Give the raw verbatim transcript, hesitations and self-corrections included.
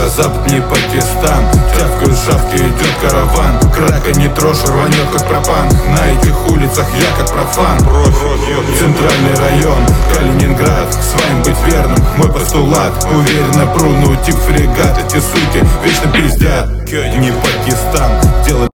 Запад не Пакистан. Тявкают шавки, идет караван. Крака не трожь, рванет как пропан. На этих улицах я как профан. Центральный район, Калининград. Своим быть верным, мой постулат. Уверенно пру, ну тип фрегат. Эти суки вечно пиздят. Не Пакистан, дело